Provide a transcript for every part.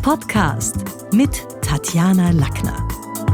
Podcast mit Tatjana Lackner.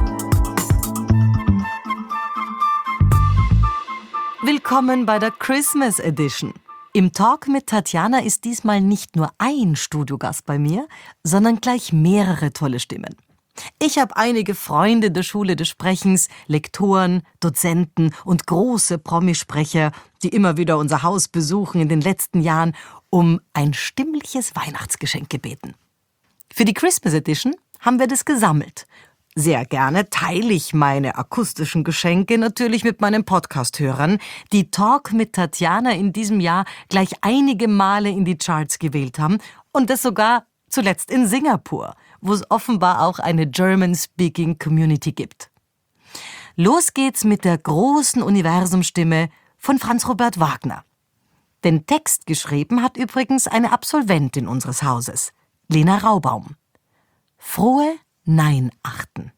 Willkommen bei der Christmas Edition. Im Talk mit Tatjana ist diesmal nicht nur ein Studiogast bei mir, sondern gleich mehrere tolle Stimmen. Ich habe einige Freunde der Schule des Sprechens, Lektoren, Dozenten und große Promisprecher, die immer wieder unser Haus besuchen in den letzten Jahren, um ein stimmliches Weihnachtsgeschenk gebeten. Für die Christmas Edition haben wir das gesammelt. Sehr gerne teile ich meine akustischen Geschenke natürlich mit meinen Podcast-Hörern, die Talk mit Tatjana in diesem Jahr gleich einige Male in die Charts gewählt haben und das sogar zuletzt in Singapur, wo es offenbar auch eine German-Speaking Community gibt. Los geht's mit der großen Universumstimme von Franz Robert Wagner. Den Text geschrieben hat übrigens eine Absolventin unseres Hauses, Lena Raubaum. Frohe Neinachten.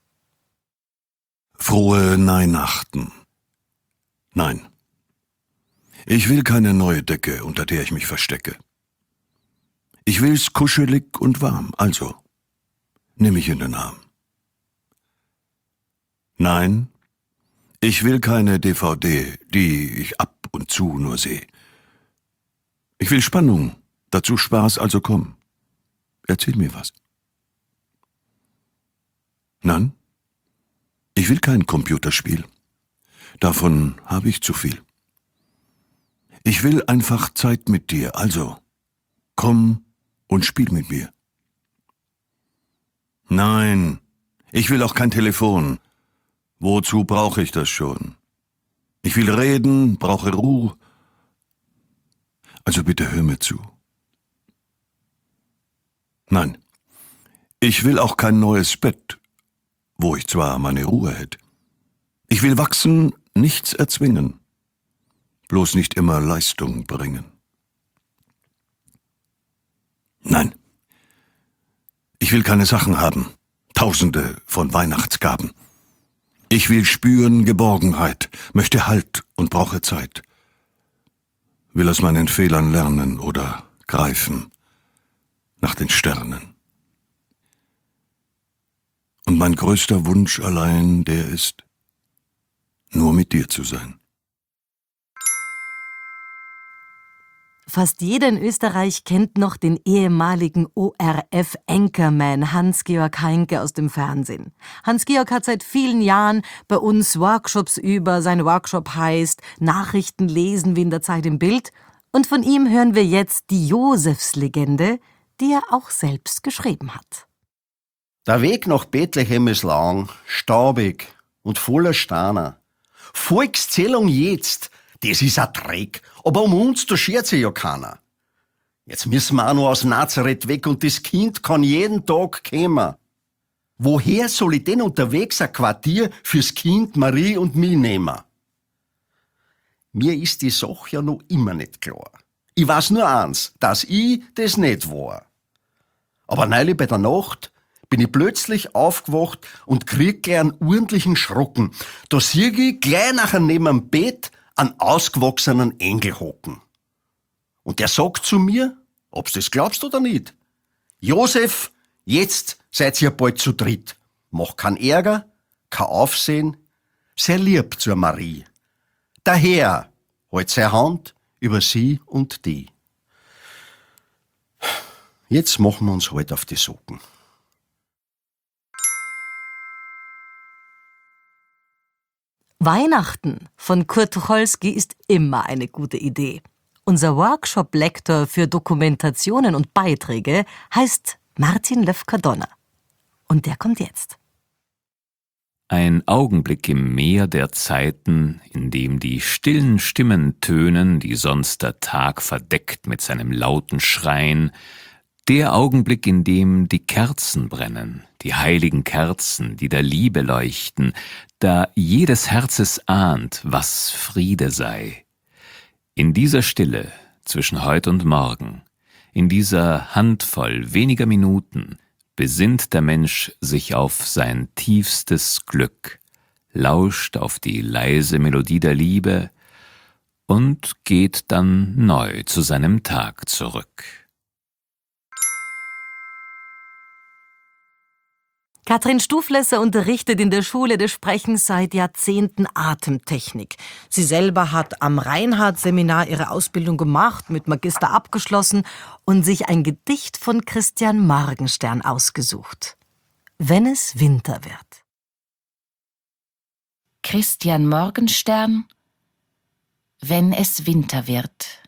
Frohe Neinachten. Nein. Ich will keine neue Decke, unter der ich mich verstecke. Ich will's kuschelig und warm, also nimm mich in den Arm. Nein, ich will keine DVD, die ich ab und zu nur seh. Ich will Spannung, dazu Spaß, also komm. Erzähl mir was. Nein, ich will kein Computerspiel. Davon habe ich zu viel. Ich will einfach Zeit mit dir, also komm und spiel mit mir. Nein, ich will auch kein Telefon. Wozu brauche ich das schon? Ich will reden, brauche Ruhe. Also bitte hör mir zu. Nein, ich will auch kein neues Bett, wo ich zwar meine Ruhe hätt. Ich will wachsen, nichts erzwingen, bloß nicht immer Leistung bringen. Nein, ich will keine Sachen haben, Tausende von Weihnachtsgaben. Ich will spüren Geborgenheit, möchte Halt und brauche Zeit. Will aus meinen Fehlern lernen oder greifen nach den Sternen. Und mein größter Wunsch allein, der ist, nur mit dir zu sein. Fast jeder in Österreich kennt noch den ehemaligen ORF-Anchorman Hans-Georg Heinke aus dem Fernsehen. Hans-Georg hat seit vielen Jahren bei uns Workshops über. Sein Workshop heißt Nachrichten lesen wie in der Zeit im Bild. Und von ihm hören wir jetzt die Josefslegende, die er auch selbst geschrieben hat. Der Weg nach Bethlehem ist lang, staubig und voller Steine. Volkszählung jetzt, das ist ein Dreck, aber um uns, da schert sich ja keiner. Jetzt müssen wir auch noch aus Nazareth weg und das Kind kann jeden Tag kommen. Woher soll ich denn unterwegs ein Quartier fürs Kind, Marie und mich nehmen? Mir ist die Sache ja noch immer nicht klar. Ich weiß nur eins, dass ich das nicht war. Aber neulich bei der Nacht bin ich plötzlich aufgewacht und krieg gleich einen ordentlichen Schrocken. Da sieh ich gleich nachher neben dem Bett einen ausgewachsenen Engel hocken. Und der sagt zu mir, ob's das glaubst oder nicht: Josef, jetzt seid ihr bald zu dritt. Mach keinen Ärger, kein Aufsehen, sei lieb zur Marie. Der Herr hält seine Hand über sie und die. Jetzt machen wir uns halt auf die Socken. Weihnachten von Kurt Tucholsky ist immer eine gute Idee. Unser Workshop-Lektor für Dokumentationen und Beiträge heißt Martin Löfker-Donner. Und der kommt jetzt. Ein Augenblick im Meer der Zeiten, in dem die stillen Stimmen tönen, die sonst der Tag verdeckt mit seinem lauten Schreien, der Augenblick, in dem die Kerzen brennen, die heiligen Kerzen, die der Liebe leuchten, da jedes Herzes ahnt, was Friede sei. In dieser Stille zwischen heut und morgen, in dieser Handvoll weniger Minuten, besinnt der Mensch sich auf sein tiefstes Glück, lauscht auf die leise Melodie der Liebe und geht dann neu zu seinem Tag zurück. Katrin Stuflesser unterrichtet in der Schule des Sprechens seit Jahrzehnten Atemtechnik. Sie selber hat am Reinhardt-Seminar ihre Ausbildung gemacht, mit Magister abgeschlossen und sich ein Gedicht von Christian Morgenstern ausgesucht. Wenn es Winter wird. Christian Morgenstern, wenn es Winter wird.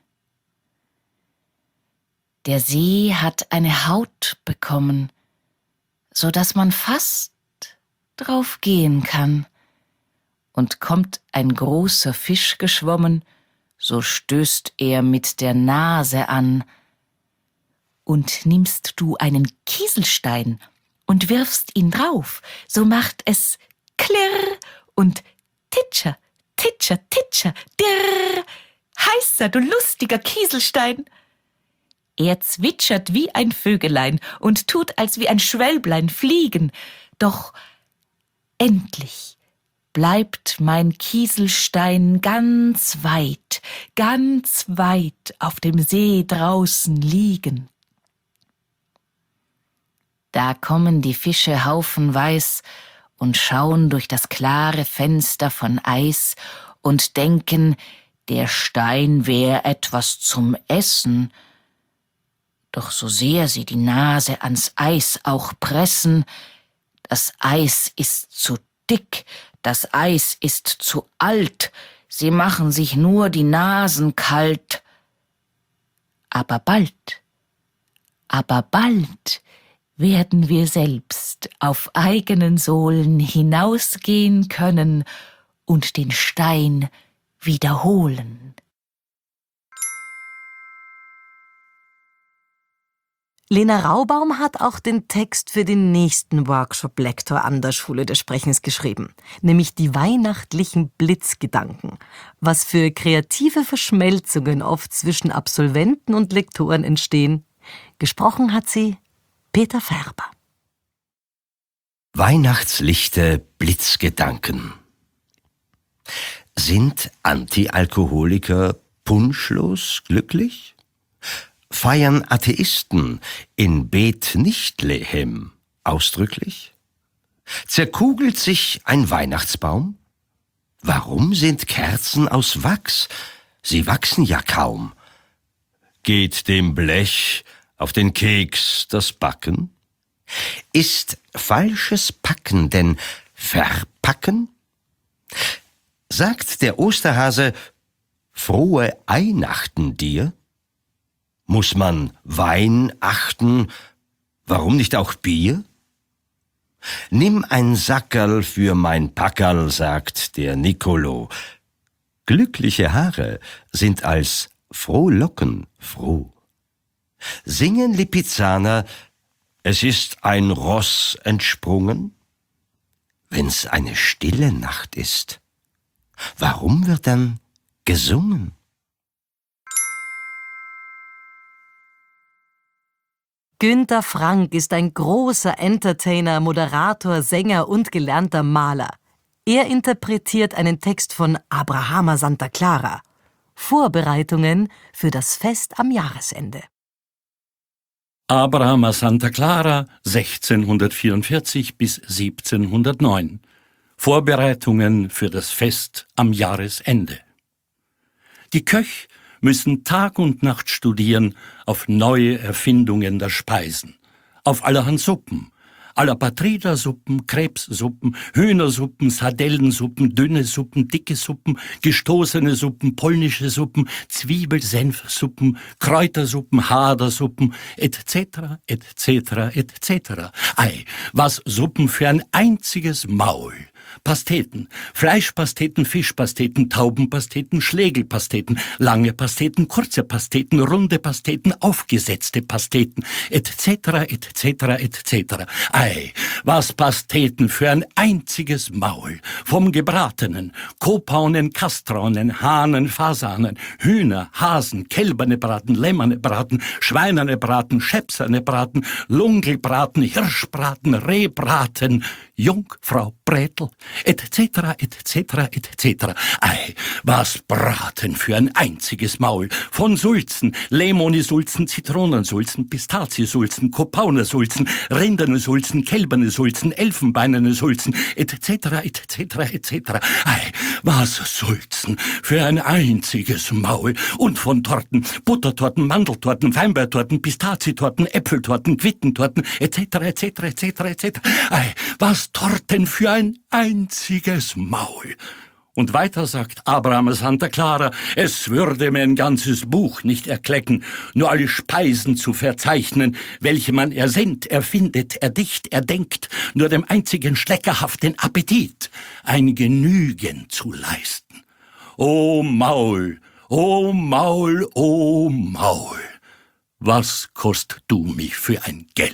Der See hat eine Haut bekommen, so dass man fast drauf gehen kann. Und kommt ein großer Fisch geschwommen, so stößt er mit der Nase an. Und nimmst du einen Kieselstein und wirfst ihn drauf, so macht es klirr und titscher, titscher, titscher, dirr. Heißer, du lustiger Kieselstein! Er zwitschert wie ein Vögelein und tut als wie ein Schwälblein fliegen. Doch endlich bleibt mein Kieselstein ganz weit auf dem See draußen liegen. Da kommen die Fische haufenweis und schauen durch das klare Fenster von Eis und denken, der Stein wär etwas zum Essen. Doch so sehr sie die Nase ans Eis auch pressen, das Eis ist zu dick, das Eis ist zu alt, sie machen sich nur die Nasen kalt. Aber bald werden wir selbst auf eigenen Sohlen hinausgehen können und den Stein wiederholen. Lena Raubaum hat auch den Text für den nächsten Workshop-Lektor an der Schule des Sprechens geschrieben, nämlich die weihnachtlichen Blitzgedanken, was für kreative Verschmelzungen oft zwischen Absolventen und Lektoren entstehen. Gesprochen hat sie Peter Färber. Weihnachtslichte Blitzgedanken. Sind Antialkoholiker punschlos glücklich? Feiern Atheisten in Beth-Nichtlehem ausdrücklich? Zerkugelt sich ein Weihnachtsbaum? Warum sind Kerzen aus Wachs? Sie wachsen ja kaum. Geht dem Blech auf den Keks das Backen? Ist falsches Packen denn Verpacken? Sagt der Osterhase, frohe Einachten dir? Muss man Wein achten, warum nicht auch Bier? Nimm ein Sackerl für mein Packerl, sagt der Nicolo. Glückliche Haare sind als Frohlocken froh. Singen Lipizzaner, es ist ein Ross entsprungen? Wenn's eine stille Nacht ist, warum wird dann gesungen? Günter Frank ist ein großer Entertainer, Moderator, Sänger und gelernter Maler. Er interpretiert einen Text von Abrahama Santa Clara. Vorbereitungen für das Fest am Jahresende. Abrahama Santa Clara, 1644 bis 1709. Vorbereitungen für das Fest am Jahresende. Die Köch müssen Tag und Nacht studieren auf neue Erfindungen der Speisen, auf allerhand Suppen, à la Patrida-Suppen, Krebssuppen, Hühnersuppen, Sardellensuppen, dünne Suppen, dicke Suppen, gestoßene Suppen, polnische Suppen, Zwiebelsenfsuppen, Kräutersuppen, Hadersuppen, etc., etc., etc. Ei, was Suppen für ein einziges Maul! Pasteten, Fleischpasteten, Fischpasteten, Taubenpasteten, Schlegelpasteten, lange Pasteten, kurze Pasteten, runde Pasteten, aufgesetzte Pasteten, etc., etc., etc. Ei, was Pasteten für ein einziges Maul! Vom Gebratenen, Kopaunen, Kastraunen, Hahnen, Fasanen, Hühner, Hasen, Kälberne braten, Lämmerne braten, Schweinerne braten, Schäpserne braten, Lungelbraten, Hirschbraten, Rehbraten, Jungfrau Bretel, etc., etc., etc. Ei, was Braten für ein einziges Maul. Von Sulzen, Lemonisulzen, Zitronensulzen, Pistaziensulzen, Kopaunersulzen, Rinderne Sulzen, Kälberne Sulzen, Elfenbeinerne Sulzen, etc., etc., etc. Ei, was Sulzen für ein einziges Maul. Und von Torten, Buttertorten, Mandeltorten, Feinbeertorten, Pistazientorten, Äpfeltorten, Quittentorten, etc., etc., etc., etc. Ei, was Torten für ein einziges Maul. Und weiter sagt Abraham Santa Clara, es würde mir ein ganzes Buch nicht erklecken, nur alle Speisen zu verzeichnen, welche man ersinnt, erfindet, erdicht, erdenkt, nur dem einzigen schleckerhaften Appetit ein Genügen zu leisten. O Maul, o Maul, o Maul, was kostet du mich für ein Geld?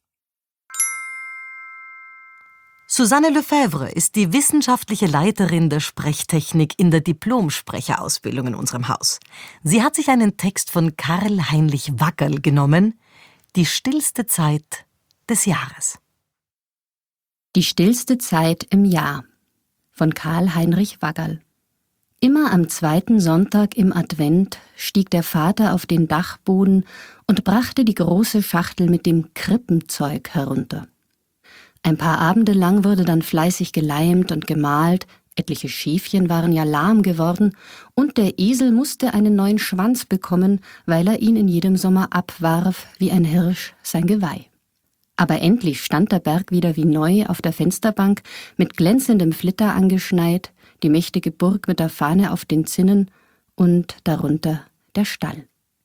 Susanne Lefebvre ist die wissenschaftliche Leiterin der Sprechtechnik in der Diplom-Sprecherausbildung in unserem Haus. Sie hat sich einen Text von Karl Heinrich Waggerl genommen, Die stillste Zeit des Jahres. Die stillste Zeit im Jahr von Karl Heinrich Waggerl. Immer am 2. Sonntag im Advent stieg der Vater auf den Dachboden und brachte die große Schachtel mit dem Krippenzeug herunter. Ein paar Abende lang wurde dann fleißig geleimt und gemalt, etliche Schäfchen waren ja lahm geworden, und der Esel musste einen neuen Schwanz bekommen, weil er ihn in jedem Sommer abwarf, wie ein Hirsch sein Geweih. Aber endlich stand der Berg wieder wie neu auf der Fensterbank, mit glänzendem Flitter angeschneit, die mächtige Burg mit der Fahne auf den Zinnen und darunter der Stall.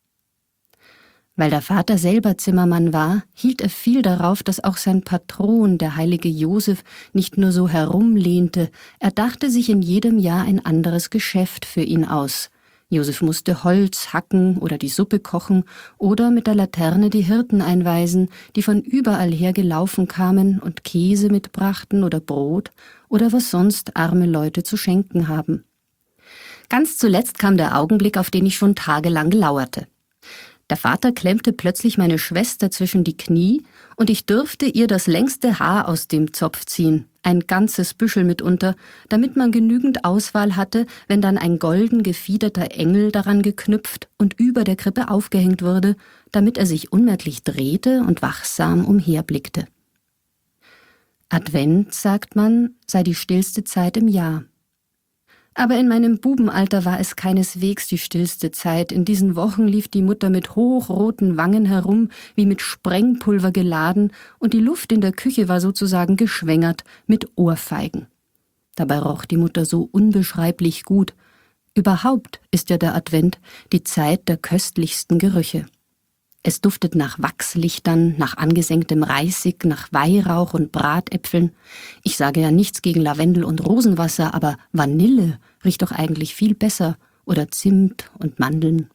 Weil der Vater selber Zimmermann war, hielt er viel darauf, dass auch sein Patron, der heilige Josef, nicht nur so herumlehnte, er dachte sich in jedem Jahr ein anderes Geschäft für ihn aus. Josef musste Holz hacken oder die Suppe kochen oder mit der Laterne die Hirten einweisen, die von überall her gelaufen kamen und Käse mitbrachten oder Brot oder was sonst arme Leute zu schenken haben. Ganz zuletzt kam der Augenblick, auf den ich schon tagelang lauerte. Der Vater klemmte plötzlich meine Schwester zwischen die Knie und ich dürfte ihr das längste Haar aus dem Zopf ziehen, ein ganzes Büschel mitunter, damit man genügend Auswahl hatte, wenn dann ein golden gefiederter Engel daran geknüpft und über der Krippe aufgehängt wurde, damit er sich unmerklich drehte und wachsam umherblickte. Advent, sagt man, sei die stillste Zeit im Jahr. Aber in meinem Bubenalter war es keineswegs die stillste Zeit. In diesen Wochen lief die Mutter mit hochroten Wangen herum, wie mit Sprengpulver geladen, und die Luft in der Küche war sozusagen geschwängert mit Ohrfeigen. Dabei roch die Mutter so unbeschreiblich gut. Überhaupt ist ja der Advent die Zeit der köstlichsten Gerüche. Es duftet nach Wachslichtern, nach angesenktem Reisig, nach Weihrauch und Bratäpfeln. Ich sage ja nichts gegen Lavendel und Rosenwasser, aber Vanille riecht doch eigentlich viel besser, oder Zimt und Mandeln.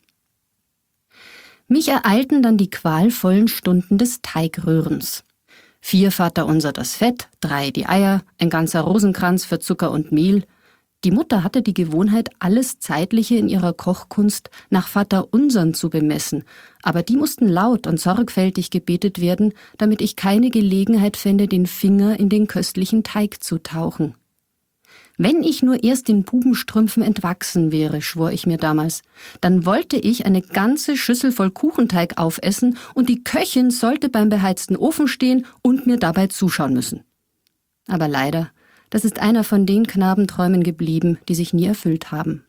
Mich ereilten dann die qualvollen Stunden des Teigrührens. 4 Vaterunser das Fett, 3 die Eier, ein ganzer Rosenkranz für Zucker und Mehl. Die Mutter hatte die Gewohnheit, alles Zeitliche in ihrer Kochkunst nach Vaterunsern zu bemessen, aber die mussten laut und sorgfältig gebetet werden, damit ich keine Gelegenheit fände, den Finger in den köstlichen Teig zu tauchen. Wenn ich nur erst den Bubenstrümpfen entwachsen wäre, schwor ich mir damals, dann wollte ich eine ganze Schüssel voll Kuchenteig aufessen und die Köchin sollte beim beheizten Ofen stehen und mir dabei zuschauen müssen. Aber leider, das ist einer von den Knabenträumen geblieben, die sich nie erfüllt haben.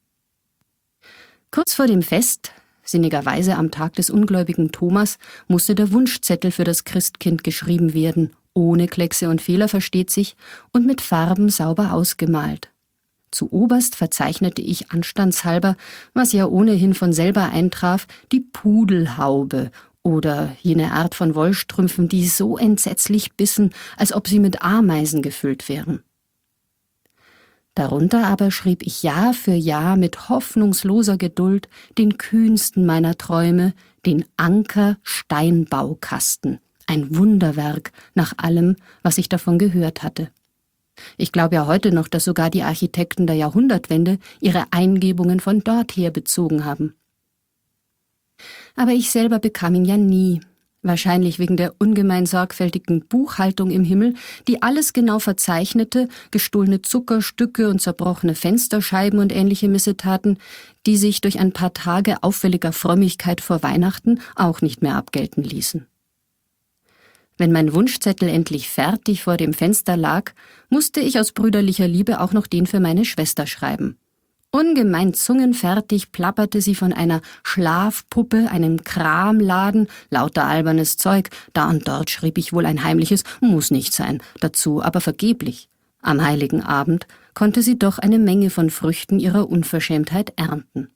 Kurz vor dem Fest, sinnigerweise am Tag des ungläubigen Thomas, musste der Wunschzettel für das Christkind geschrieben werden, ohne Kleckse und Fehler versteht sich, und mit Farben sauber ausgemalt. Zu oberst verzeichnete ich anstandshalber, was ja ohnehin von selber eintraf, die Pudelhaube oder jene Art von Wollstrümpfen, die so entsetzlich bissen, als ob sie mit Ameisen gefüllt wären. Darunter aber schrieb ich Jahr für Jahr mit hoffnungsloser Geduld den kühnsten meiner Träume, den Anker-Steinbaukasten, ein Wunderwerk nach allem, was ich davon gehört hatte. Ich glaube ja heute noch, dass sogar die Architekten der Jahrhundertwende ihre Eingebungen von dorther bezogen haben. Aber ich selber bekam ihn ja nie. Wahrscheinlich wegen der ungemein sorgfältigen Buchhaltung im Himmel, die alles genau verzeichnete, gestohlene Zuckerstücke und zerbrochene Fensterscheiben und ähnliche Missetaten, die sich durch ein paar Tage auffälliger Frömmigkeit vor Weihnachten auch nicht mehr abgelten ließen. Wenn mein Wunschzettel endlich fertig vor dem Fenster lag, musste ich aus brüderlicher Liebe auch noch den für meine Schwester schreiben. Ungemein zungenfertig plapperte sie von einer Schlafpuppe, einem Kramladen, lauter albernes Zeug. Da und dort schrieb ich wohl ein heimliches »muss nicht sein« dazu, aber vergeblich. Am heiligen Abend konnte sie doch eine Menge von Früchten ihrer Unverschämtheit ernten.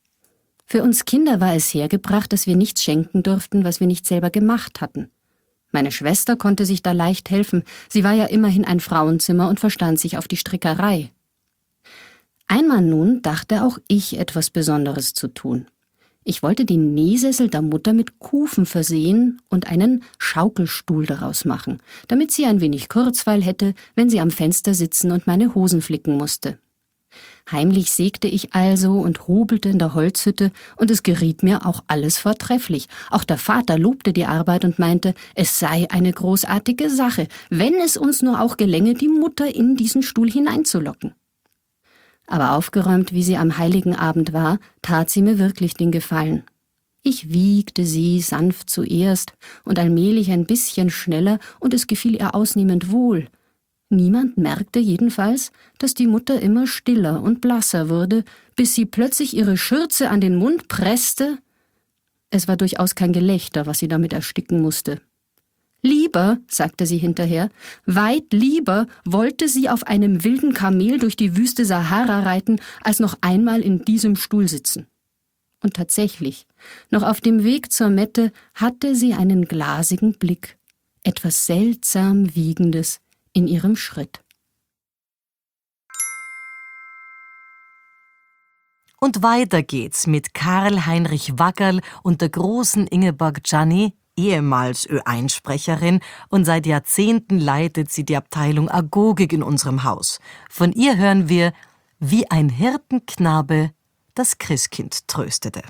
Für uns Kinder war es hergebracht, dass wir nichts schenken durften, was wir nicht selber gemacht hatten. Meine Schwester konnte sich da leicht helfen. Sie war ja immerhin ein Frauenzimmer und verstand sich auf die Strickerei. Einmal nun dachte auch ich, etwas Besonderes zu tun. Ich wollte die Nähsessel der Mutter mit Kufen versehen und einen Schaukelstuhl daraus machen, damit sie ein wenig Kurzweil hätte, wenn sie am Fenster sitzen und meine Hosen flicken musste. Heimlich sägte ich also und hobelte in der Holzhütte, und es geriet mir auch alles vortrefflich. Auch der Vater lobte die Arbeit und meinte, es sei eine großartige Sache, wenn es uns nur auch gelänge, die Mutter in diesen Stuhl hineinzulocken. Aber aufgeräumt, wie sie am heiligen Abend war, tat sie mir wirklich den Gefallen. Ich wiegte sie sanft zuerst und allmählich ein bisschen schneller, und es gefiel ihr ausnehmend wohl. Niemand merkte jedenfalls, dass die Mutter immer stiller und blasser wurde, bis sie plötzlich ihre Schürze an den Mund presste. Es war durchaus kein Gelächter, was sie damit ersticken musste. Lieber, sagte sie hinterher, weit lieber wollte sie auf einem wilden Kamel durch die Wüste Sahara reiten, als noch einmal in diesem Stuhl sitzen. Und tatsächlich, noch auf dem Weg zur Mette hatte sie einen glasigen Blick, etwas seltsam Wiegendes in ihrem Schritt. Und weiter geht's mit Karl Heinrich Waggerl und der großen Ingeborg Gianni, ehemals Ö1-Sprecherin, und seit Jahrzehnten leitet sie die Abteilung Agogik in unserem Haus. Von ihr hören wir, wie ein Hirtenknabe das Christkind tröstete.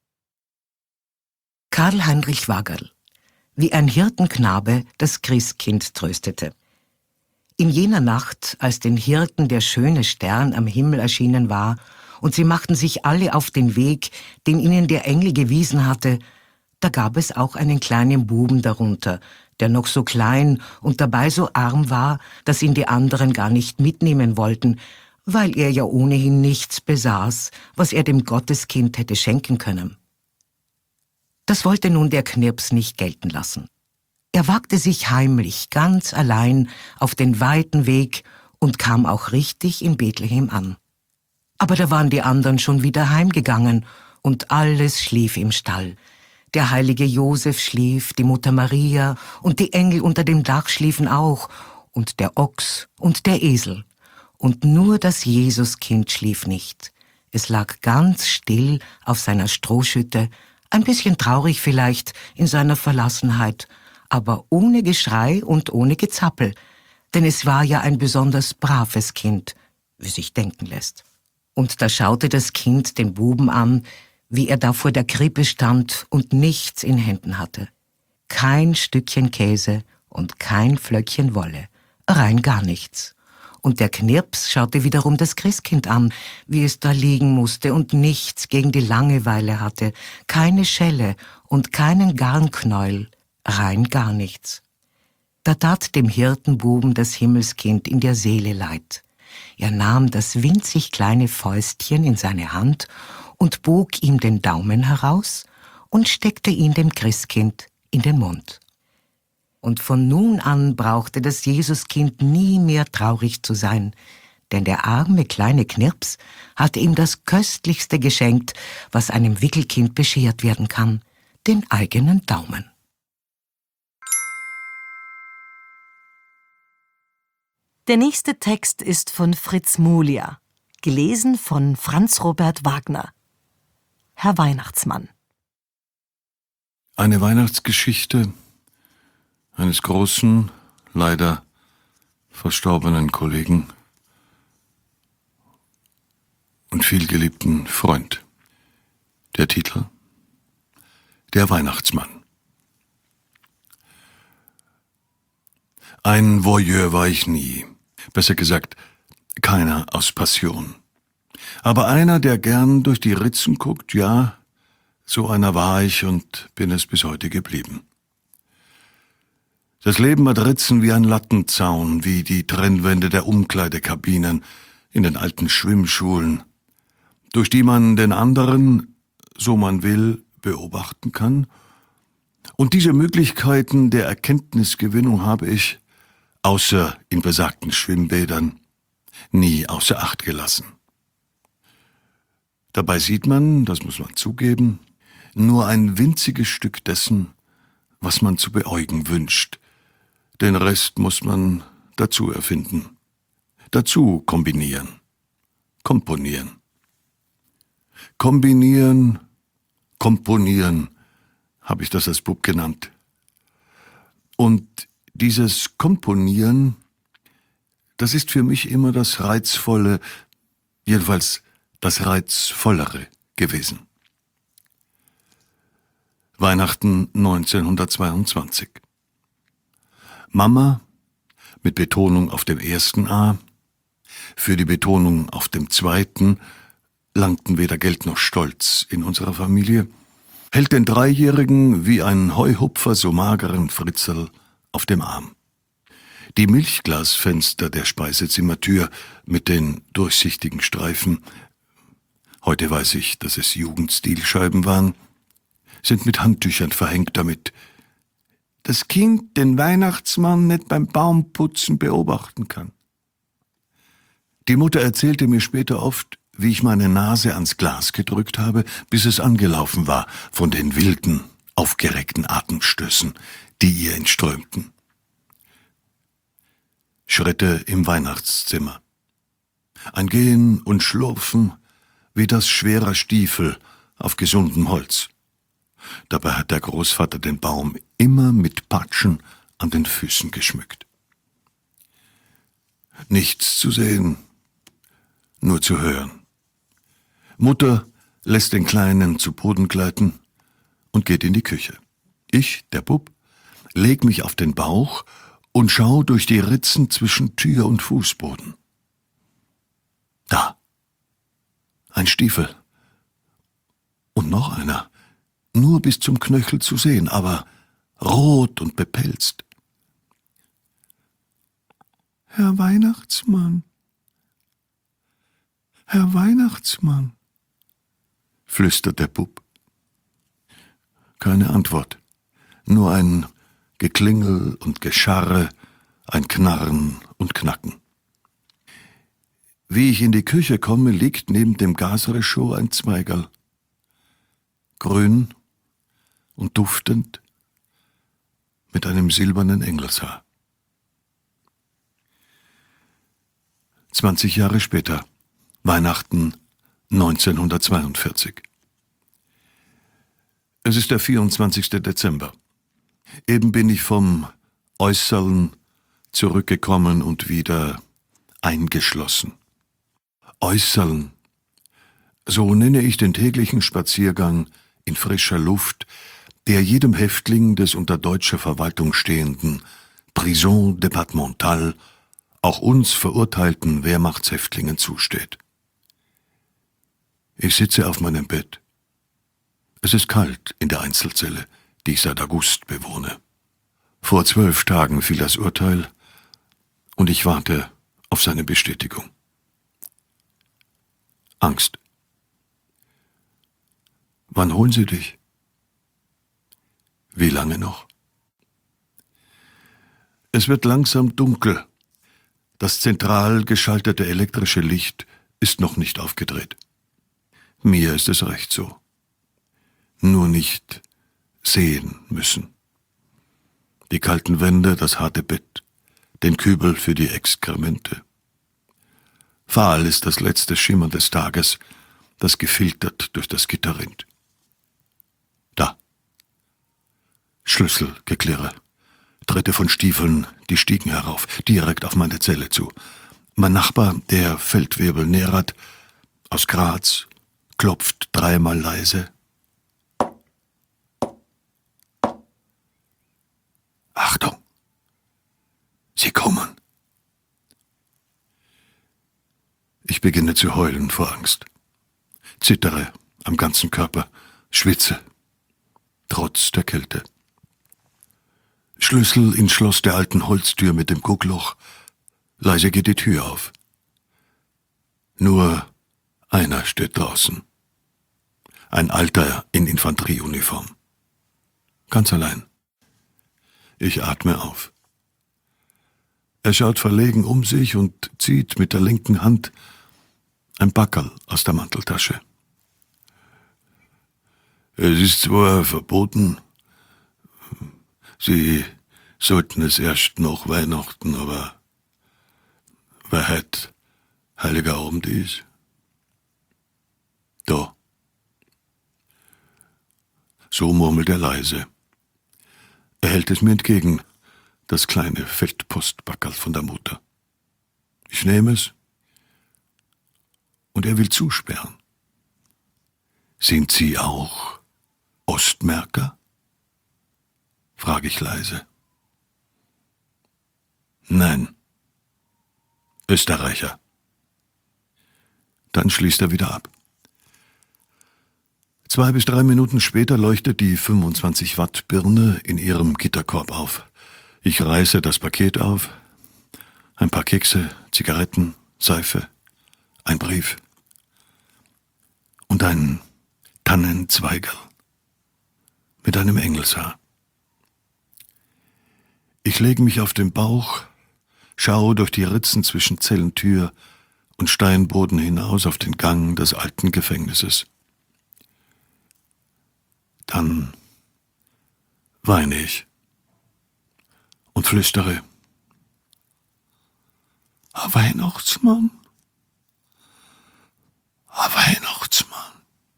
Karl Heinrich Waggerl, wie ein Hirtenknabe das Christkind tröstete. In jener Nacht, als den Hirten der schöne Stern am Himmel erschienen war, und sie machten sich alle auf den Weg, den ihnen der Engel gewiesen hatte, da gab es auch einen kleinen Buben darunter, der noch so klein und dabei so arm war, dass ihn die anderen gar nicht mitnehmen wollten, weil er ja ohnehin nichts besaß, was er dem Gotteskind hätte schenken können. Das wollte nun der Knirps nicht gelten lassen. Er wagte sich heimlich, ganz allein, auf den weiten Weg und kam auch richtig in Bethlehem an. Aber da waren die anderen schon wieder heimgegangen und alles schlief im Stall. Der heilige Josef schlief, die Mutter Maria und die Engel unter dem Dach schliefen auch und der Ochs und der Esel. Und nur das Jesuskind schlief nicht. Es lag ganz still auf seiner Strohschütte, ein bisschen traurig vielleicht in seiner Verlassenheit, aber ohne Geschrei und ohne Gezappel, denn es war ja ein besonders braves Kind, wie sich denken lässt. Und da schaute das Kind den Buben an, wie er da vor der Krippe stand und nichts in Händen hatte. Kein Stückchen Käse und kein Flöckchen Wolle, rein gar nichts. Und der Knirps schaute wiederum das Christkind an, wie es da liegen musste und nichts gegen die Langeweile hatte, keine Schelle und keinen Garnknäuel, rein gar nichts. Da tat dem Hirtenbuben das Himmelskind in der Seele leid. Er nahm das winzig kleine Fäustchen in seine Hand und bog ihm den Daumen heraus und steckte ihn dem Christkind in den Mund. Und von nun an brauchte das Jesuskind nie mehr traurig zu sein, denn der arme kleine Knirps hatte ihm das Köstlichste geschenkt, was einem Wickelkind beschert werden kann, den eigenen Daumen. Der nächste Text ist von Fritz Mulia, gelesen von Franz Robert Wagner. Herr Weihnachtsmann. Eine Weihnachtsgeschichte eines großen, leider verstorbenen Kollegen und vielgeliebten Freund. Der Titel: Der Weihnachtsmann. Ein Voyeur war ich nie. Besser gesagt, keiner aus Passion. Aber einer, der gern durch die Ritzen guckt, ja, so einer war ich und bin es bis heute geblieben. Das Leben hat Ritzen wie ein Lattenzaun, wie die Trennwände der Umkleidekabinen in den alten Schwimmschulen, durch die man den anderen, so man will, beobachten kann. Und diese Möglichkeiten der Erkenntnisgewinnung habe ich, außer in besagten Schwimmbädern, nie außer Acht gelassen. Dabei sieht man, das muss man zugeben, nur ein winziges Stück dessen, was man zu beäugen wünscht. Den Rest muss man dazu erfinden, dazu kombinieren, komponieren. Kombinieren, komponieren, habe ich das als Bub genannt. Und dieses Komponieren, das ist für mich immer das Reizvolle, jedenfalls das Reizvollere gewesen. Weihnachten 1922. Mama, mit Betonung auf dem ersten A, für die Betonung auf dem zweiten, langten weder Geld noch Stolz in unserer Familie, hält den Dreijährigen wie ein Heuhupfer so mageren Fritzerl auf dem Arm. Die Milchglasfenster der Speisezimmertür mit den durchsichtigen Streifen, heute weiß ich, dass es Jugendstilscheiben waren, sind mit Handtüchern verhängt, damit das Kind den Weihnachtsmann nicht beim Baumputzen beobachten kann. Die Mutter erzählte mir später oft, wie ich meine Nase ans Glas gedrückt habe, bis es angelaufen war von den wilden, aufgeregten Atemstößen, die ihr entströmten. Schritte im Weihnachtszimmer. Ein Gehen und Schlurfen wie das schwerer Stiefel auf gesundem Holz. Dabei hat der Großvater den Baum immer mit Patschen an den Füßen geschmückt. Nichts zu sehen, nur zu hören. Mutter lässt den Kleinen zu Boden gleiten und geht in die Küche. Ich, der Bub, leg mich auf den Bauch und schau durch die Ritzen zwischen Tür und Fußboden. Da, ein Stiefel. Und noch einer, nur bis zum Knöchel zu sehen, aber rot und bepelzt. Herr Weihnachtsmann, Herr Weihnachtsmann, flüstert der Bub. Keine Antwort, nur ein Geklingel und Gescharre, ein Knarren und Knacken. Wie ich in die Küche komme, liegt neben dem Gasrechaudt ein Zweigerl. Grün und duftend, mit einem silbernen Engelshaar. 20 Jahre später, Weihnachten 1942. Es ist der 24. Dezember. Eben bin ich vom Äußerln zurückgekommen und wieder eingeschlossen. Äußerln, so nenne ich den täglichen Spaziergang in frischer Luft, der jedem Häftling des unter deutscher Verwaltung stehenden Prison départementale, auch uns verurteilten Wehrmachtshäftlingen zusteht. Ich sitze auf meinem Bett. Es ist kalt in der Einzelzelle, die ich seit August bewohne. Vor 12 Tagen fiel das Urteil und ich warte auf seine Bestätigung. Angst. Wann holen sie dich? Wie lange noch? Es wird langsam dunkel. Das zentral geschaltete elektrische Licht ist noch nicht aufgedreht. Mir ist es recht so. Nur nicht sehen müssen. Die kalten Wände, das harte Bett, den Kübel für die Exkremente. Fahl ist das letzte Schimmer des Tages, das gefiltert durch das Gitter rinnt. Da. Schlüsselgeklirre. Tritte von Stiefeln die Stiegen herauf, direkt auf meine Zelle zu. Mein Nachbar, der Feldwebel Nerat, aus Graz, klopft dreimal leise. Achtung! Sie kommen. Ich beginne zu heulen vor Angst. Zittere am ganzen Körper, schwitze, trotz der Kälte. Schlüssel ins Schloss der alten Holztür mit dem Guckloch. Leise geht die Tür auf. Nur einer steht draußen. Ein Alter in Infanterieuniform. Ganz allein. Ich atme auf. Er schaut verlegen um sich und zieht mit der linken Hand ein Backerl aus der Manteltasche. Es ist zwar verboten, Sie sollten es erst nach Weihnachten, aber weil heute Heiliger Abend ist. Da. So murmelt er leise. Er hält es mir entgegen, das kleine Feldpostbackerl von der Mutter. Ich nehme es und er will zusperren. Sind Sie auch Ostmärker? Frage ich leise. Nein. Österreicher. Dann schließt er wieder ab. 2 bis 3 Minuten später leuchtet die 25 Watt Birne in ihrem Gitterkorb auf. Ich reiße das Paket auf. Ein paar Kekse, Zigaretten, Seife, ein Brief und ein Tannenzweigerl mit einem Engelshaar. Ich lege mich auf den Bauch, schaue durch die Ritzen zwischen Zellentür und Steinboden hinaus auf den Gang des alten Gefängnisses. Dann weine ich und flüstere: A Weihnachtsmann, a Weihnachtsmann.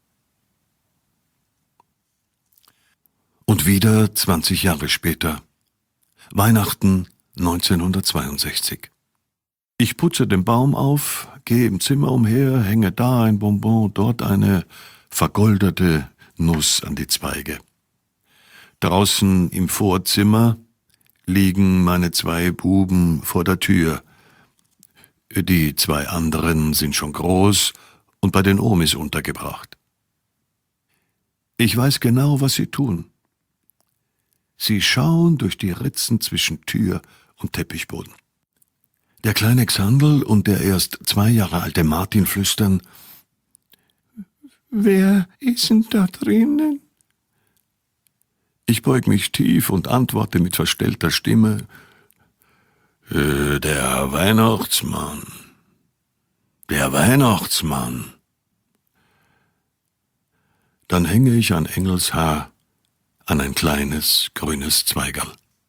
Und wieder 20 Jahre später, Weihnachten 1962. Ich putze den Baum auf, gehe im Zimmer umher, hänge da ein Bonbon, dort eine vergoldete Nuss an die Zweige. Draußen im Vorzimmer liegen meine 2 Buben vor der Tür. Die 2 anderen sind schon groß und bei den Omis untergebracht. Ich weiß genau, was sie tun. Sie schauen durch die Ritzen zwischen Tür und Teppichboden. Der kleine Xandl und der erst 2 Jahre alte Martin flüstern: Wer ist denn da drinnen? Ich beug mich tief und antworte mit verstellter Stimme: Der Weihnachtsmann. Der Weihnachtsmann. Dann hänge ich ein Engelshaar an ein kleines, grünes Zweigerl.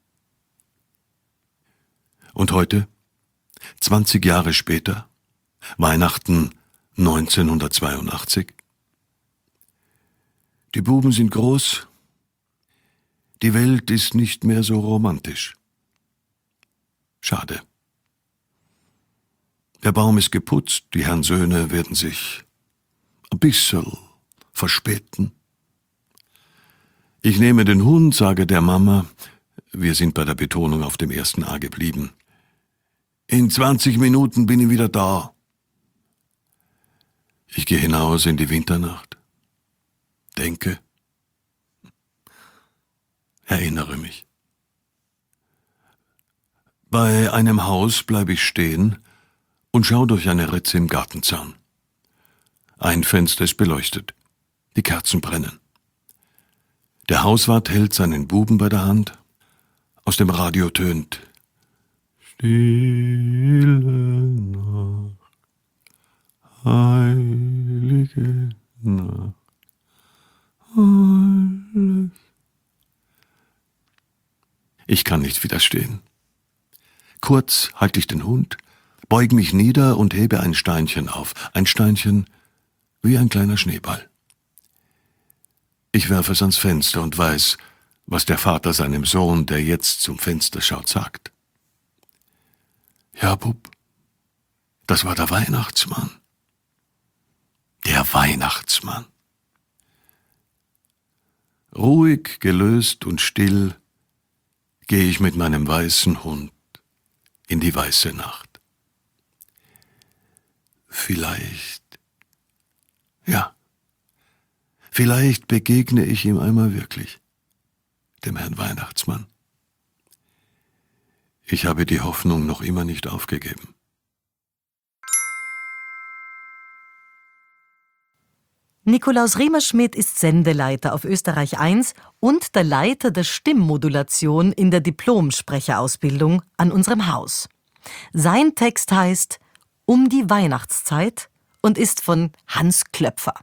Und heute, 20 Jahre später, Weihnachten 1982. Die Buben sind groß, die Welt ist nicht mehr so romantisch. Schade. Der Baum ist geputzt, die Herren Söhne werden sich ein bisschen verspäten. Ich nehme den Hund, sage der Mama, wir sind bei der Betonung auf dem ersten A geblieben: In 20 Minuten bin ich wieder da. Ich gehe hinaus in die Winternacht, denke, erinnere mich. Bei einem Haus bleibe ich stehen und schaue durch eine Ritze im Gartenzaun. Ein Fenster ist beleuchtet, die Kerzen brennen. Der Hauswart hält seinen Buben bei der Hand. Aus dem Radio tönt: Stille Nacht, heilige Nacht, alles. Ich kann nicht widerstehen. Kurz halte ich den Hund, beug mich nieder und hebe ein Steinchen auf. Ein Steinchen wie ein kleiner Schneeball. Ich werfe es ans Fenster und weiß, was der Vater seinem Sohn, der jetzt zum Fenster schaut, sagt. Ja, Bub, das war der Weihnachtsmann. Der Weihnachtsmann. Ruhig, gelöst und still gehe ich mit meinem weißen Hund in die weiße Nacht. Vielleicht begegne ich ihm einmal wirklich, dem Herrn Weihnachtsmann. Ich habe die Hoffnung noch immer nicht aufgegeben. Nikolaus Riemerschmidt ist Sendeleiter auf Österreich 1 und der Leiter der Stimmmodulation in der Diplom-Sprecherausbildung an unserem Haus. Sein Text heißt »Um die Weihnachtszeit« und ist von Hans Klöpfer.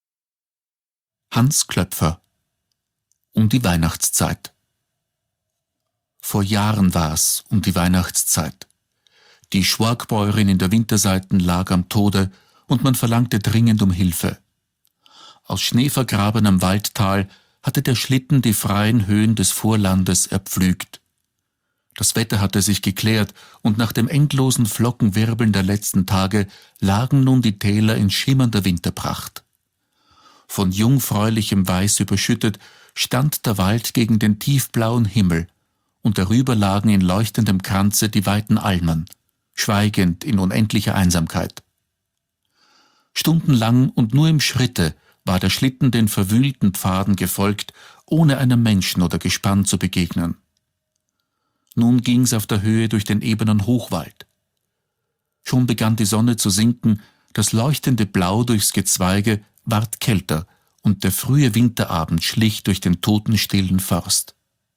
Hans Klöpfer. Um die Weihnachtszeit. Vor Jahren war's um die Weihnachtszeit. Die Schwargbäuerin in der Winterseiten lag am Tode und man verlangte dringend um Hilfe. Aus schneevergrabenem Waldtal hatte der Schlitten die freien Höhen des Vorlandes erpflügt. Das Wetter hatte sich geklärt und nach dem endlosen Flockenwirbeln der letzten Tage lagen nun die Täler in schimmernder Winterpracht. Von jungfräulichem Weiß überschüttet stand der Wald gegen den tiefblauen Himmel und darüber lagen in leuchtendem Kranze die weiten Almen, schweigend in unendlicher Einsamkeit. Stundenlang und nur im Schritte war der Schlitten den verwühlten Pfaden gefolgt, ohne einem Menschen oder Gespann zu begegnen. Nun ging's auf der Höhe durch den ebenen Hochwald. Schon begann die Sonne zu sinken, das leuchtende Blau durchs Gezweige ward kälter und der frühe Winterabend schlich durch den totenstillen Forst.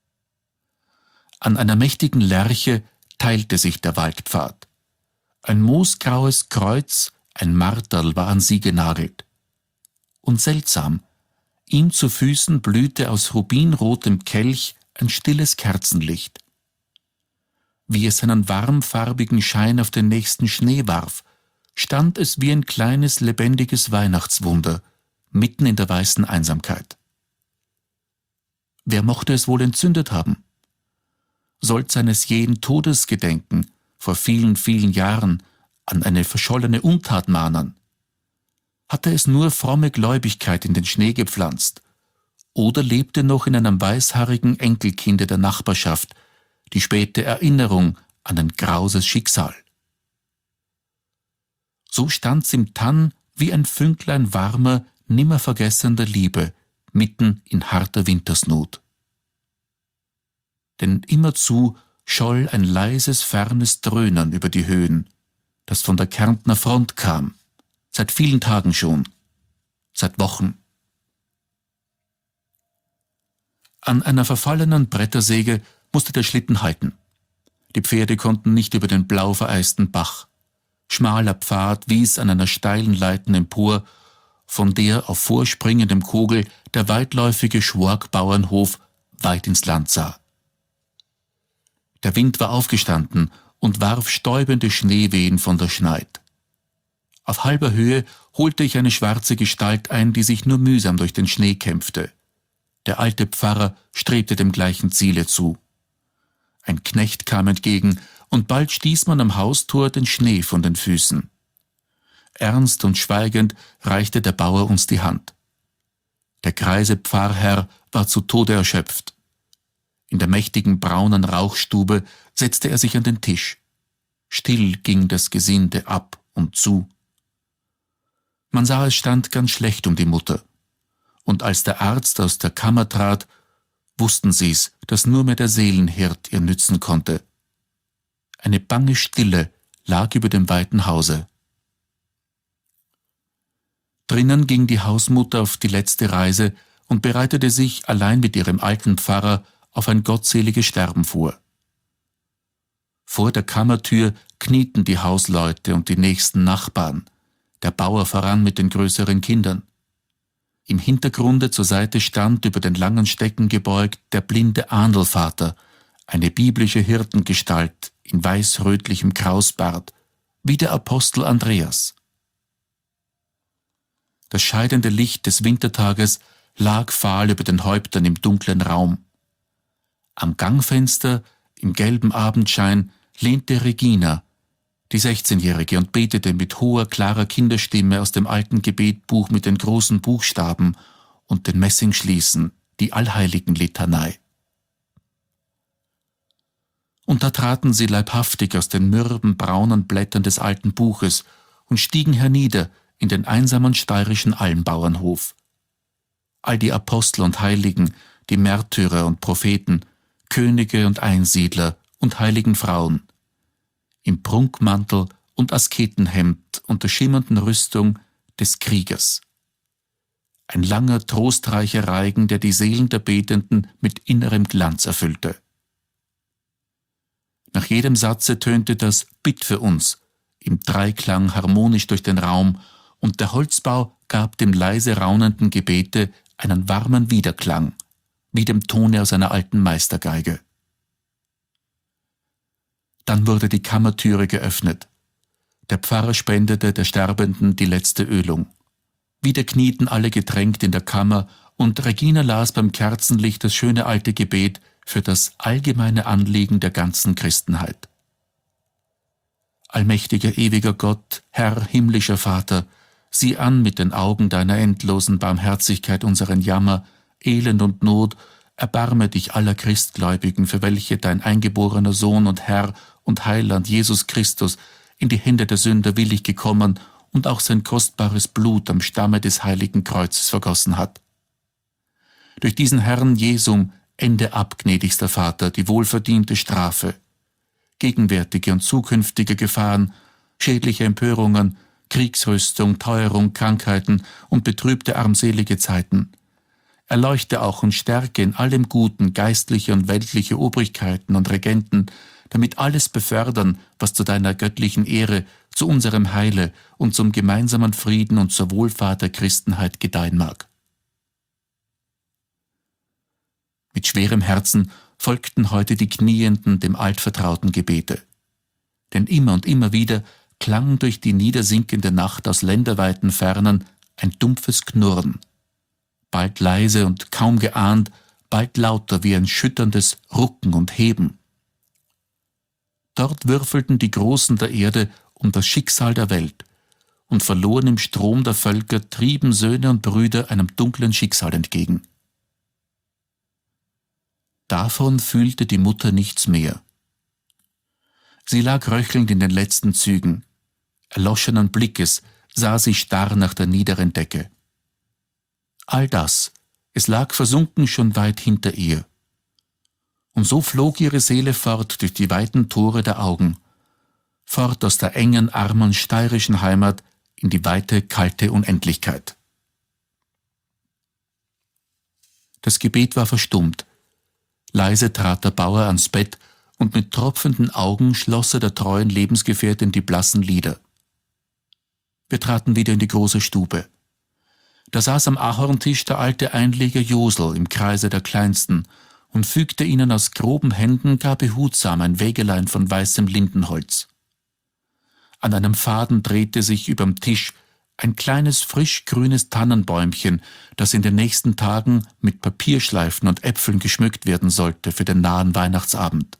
An einer mächtigen Lerche teilte sich der Waldpfad. Ein moosgraues Kreuz, ein Marterl war an sie genagelt. Und seltsam, ihm zu Füßen blühte aus rubinrotem Kelch ein stilles Kerzenlicht. Wie es seinen warmfarbigen Schein auf den nächsten Schnee warf, stand es wie ein kleines, lebendiges Weihnachtswunder, mitten in der weißen Einsamkeit. Wer mochte es wohl entzündet haben? Sollt seines jähen Todes gedenken, vor vielen, vielen Jahren, an eine verschollene Untat mahnen? Hatte es nur fromme Gläubigkeit in den Schnee gepflanzt? Oder lebte noch in einem weißhaarigen Enkelkinde der Nachbarschaft die späte Erinnerung an ein grauses Schicksal? So stand's im Tann wie ein Fünklein warmer, nimmer vergessender Liebe, mitten in harter Wintersnut. Denn immerzu scholl ein leises, fernes Dröhnen über die Höhen, das von der Kärntner Front kam, seit vielen Tagen schon, seit Wochen. An einer verfallenen Brettersäge musste der Schlitten halten. Die Pferde konnten nicht über den blau vereisten Bach. Schmaler Pfad wies an einer steilen Leiten empor, von der auf vorspringendem Kogel der weitläufige Schwargbauernhof weit ins Land sah. Der Wind war aufgestanden und warf stäubende Schneewehen von der Schneid. Auf halber Höhe holte ich eine schwarze Gestalt ein, die sich nur mühsam durch den Schnee kämpfte. Der alte Pfarrer strebte dem gleichen Ziele zu. Ein Knecht kam entgegen, und bald stieß man am Haustor den Schnee von den Füßen. Ernst und schweigend reichte der Bauer uns die Hand. Der greise Pfarrherr war zu Tode erschöpft. In der mächtigen braunen Rauchstube setzte er sich an den Tisch. Still ging das Gesinde ab und zu. Man sah, es stand ganz schlecht um die Mutter. Und als der Arzt aus der Kammer trat, wussten sie's, dass nur mehr der Seelenhirt ihr nützen konnte. Eine bange Stille lag über dem weiten Hause. Drinnen ging die Hausmutter auf die letzte Reise und bereitete sich allein mit ihrem alten Pfarrer auf ein gottseliges Sterben vor. Vor der Kammertür knieten die Hausleute und die nächsten Nachbarn, der Bauer voran mit den größeren Kindern. Im Hintergrunde zur Seite stand über den langen Stecken gebeugt der blinde Ahnlvater, eine biblische Hirtengestalt in weiß-rötlichem Krausbart, wie der Apostel Andreas. Das scheidende Licht des Wintertages lag fahl über den Häuptern im dunklen Raum. Am Gangfenster, im gelben Abendschein, lehnte Regina, die 16-Jährige, und betete mit hoher, klarer Kinderstimme aus dem alten Gebetbuch mit den großen Buchstaben und den Messingschließen, die Allheiligenlitanei. Und da traten sie leibhaftig aus den mürben, braunen Blättern des alten Buches und stiegen hernieder in den einsamen steirischen Almbauernhof. All die Apostel und Heiligen, die Märtyrer und Propheten, Könige und Einsiedler und heiligen Frauen, im Prunkmantel und Asketenhemd und der schimmernden Rüstung des Kriegers. Ein langer, trostreicher Reigen, der die Seelen der Betenden mit innerem Glanz erfüllte. Nach jedem Satze tönte das »Bitt für uns« im Dreiklang harmonisch durch den Raum, und der Holzbau gab dem leise raunenden Gebete einen warmen Widerklang, wie dem Tone aus einer alten Meistergeige. Dann wurde die Kammertüre geöffnet. Der Pfarrer spendete der Sterbenden die letzte Ölung. Wieder knieten alle gedrängt in der Kammer, und Regina las beim Kerzenlicht das schöne alte Gebet für das allgemeine Anliegen der ganzen Christenheit. Allmächtiger, ewiger Gott, Herr, himmlischer Vater, sieh an mit den Augen deiner endlosen Barmherzigkeit unseren Jammer, Elend und Not, erbarme dich aller Christgläubigen, für welche dein eingeborener Sohn und Herr und Heiland Jesus Christus in die Hände der Sünder willig gekommen und auch sein kostbares Blut am Stamme des heiligen Kreuzes vergossen hat. Durch diesen Herrn Jesum ende ab, gnädigster Vater, die wohlverdiente Strafe, gegenwärtige und zukünftige Gefahren, schädliche Empörungen, Kriegsrüstung, Teuerung, Krankheiten und betrübte armselige Zeiten. Erleuchte auch und stärke in allem Guten geistliche und weltliche Obrigkeiten und Regenten, damit alles befördern, was zu deiner göttlichen Ehre, zu unserem Heile und zum gemeinsamen Frieden und zur Wohlfahrt der Christenheit gedeihen mag. Mit schwerem Herzen folgten heute die Knienden dem altvertrauten Gebete. Denn immer und immer wieder klang durch die niedersinkende Nacht aus länderweiten Fernen ein dumpfes Knurren, bald leise und kaum geahnt, bald lauter wie ein schütterndes Rucken und Heben. Dort würfelten die Großen der Erde um das Schicksal der Welt, und verloren im Strom der Völker trieben Söhne und Brüder einem dunklen Schicksal entgegen. Davon fühlte die Mutter nichts mehr. Sie lag röchelnd in den letzten Zügen. Erloschenen Blickes sah sie starr nach der niederen Decke. All das, es lag versunken schon weit hinter ihr. Und so flog ihre Seele fort durch die weiten Tore der Augen, fort aus der engen, armen, steirischen Heimat in die weite, kalte Unendlichkeit. Das Gebet war verstummt. Leise trat der Bauer ans Bett, und mit tropfenden Augen schloss er der treuen Lebensgefährtin die blassen Lider. Wir traten wieder in die große Stube. Da saß am Ahorntisch der alte Einleger Josel im Kreise der Kleinsten und fügte ihnen aus groben Händen gar behutsam ein Wägelein von weißem Lindenholz. An einem Faden drehte sich überm Tisch ein kleines frischgrünes Tannenbäumchen, das in den nächsten Tagen mit Papierschleifen und Äpfeln geschmückt werden sollte für den nahen Weihnachtsabend.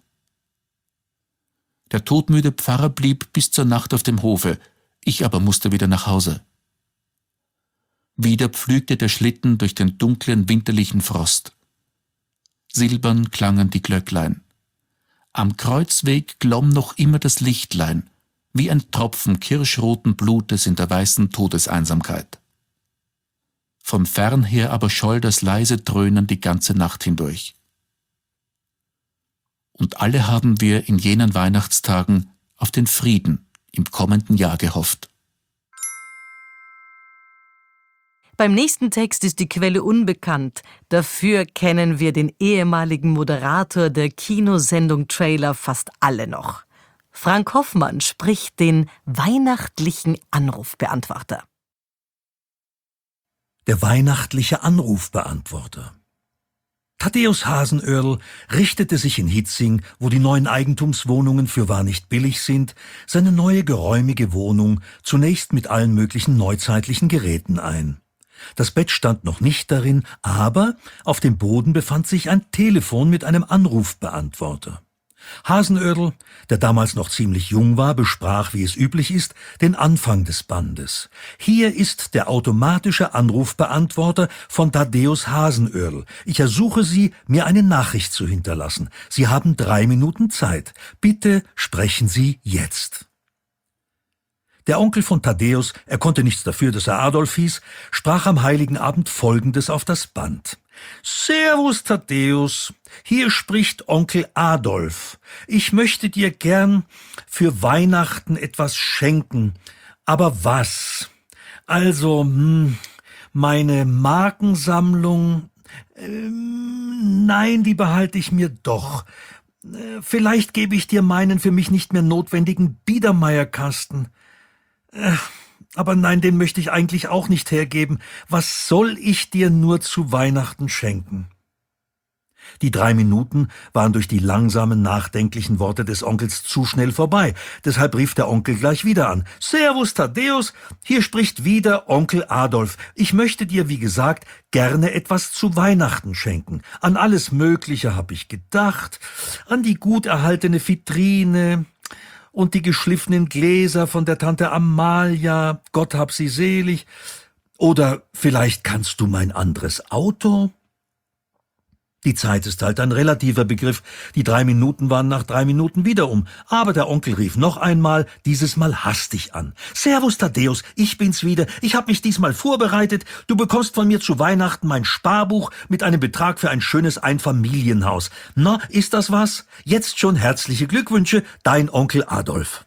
Der todmüde Pfarrer blieb bis zur Nacht auf dem Hofe, ich aber musste wieder nach Hause. Wieder pflügte der Schlitten durch den dunklen winterlichen Frost. Silbern klangen die Glöcklein. Am Kreuzweg glomm noch immer das Lichtlein, wie ein Tropfen kirschroten Blutes in der weißen Todeseinsamkeit. Vom Fernher aber scholl das leise Dröhnen die ganze Nacht hindurch. Und alle haben wir in jenen Weihnachtstagen auf den Frieden im kommenden Jahr gehofft. Beim nächsten Text ist die Quelle unbekannt. Dafür kennen wir den ehemaligen Moderator der Kinosendung Trailer fast alle noch. Frank Hoffmann spricht den weihnachtlichen Anrufbeantworter. Der weihnachtliche Anrufbeantworter. Thaddäus Hasenöhrl richtete sich in Hitzing, wo die neuen Eigentumswohnungen fürwahr nicht billig sind, seine neue geräumige Wohnung zunächst mit allen möglichen neuzeitlichen Geräten ein. Das Bett stand noch nicht darin, aber auf dem Boden befand sich ein Telefon mit einem Anrufbeantworter. Hasenöhrl, der damals noch ziemlich jung war, besprach, wie es üblich ist, den Anfang des Bandes. Hier ist der automatische Anrufbeantworter von Thaddäus Hasenöhrl. Ich ersuche Sie, mir eine Nachricht zu hinterlassen. Sie haben 3 Minuten Zeit. Bitte sprechen Sie jetzt. Der Onkel von Thaddäus, er konnte nichts dafür, dass er Adolf hieß, sprach am Heiligen Abend Folgendes auf das Band. »Servus, Thaddäus, hier spricht Onkel Adolf. Ich möchte dir gern für Weihnachten etwas schenken. Aber was? Also, meine Markensammlung? Nein, die behalte ich mir doch. Vielleicht gebe ich dir meinen für mich nicht mehr notwendigen Biedermeierkasten. Aber nein, den möchte ich eigentlich auch nicht hergeben. Was soll ich dir nur zu Weihnachten schenken?« Die 3 Minuten waren durch die langsamen, nachdenklichen Worte des Onkels zu schnell vorbei. Deshalb rief der Onkel gleich wieder an. »Servus, Thaddäus, hier spricht wieder Onkel Adolf. Ich möchte dir, wie gesagt, gerne etwas zu Weihnachten schenken. An alles Mögliche habe ich gedacht. An die gut erhaltene Vitrine und die geschliffenen Gläser von der Tante Amalia, Gott hab sie selig. Oder vielleicht kannst du mein anderes Auto?« Die Zeit ist halt ein relativer Begriff. Die 3 Minuten waren nach 3 Minuten wieder um. Aber der Onkel rief noch einmal, dieses Mal hastig an. »Servus, Thaddäus, ich bin's wieder. Ich hab mich diesmal vorbereitet. Du bekommst von mir zu Weihnachten mein Sparbuch mit einem Betrag für ein schönes Einfamilienhaus. Na, ist das was? Jetzt schon herzliche Glückwünsche, dein Onkel Adolf.«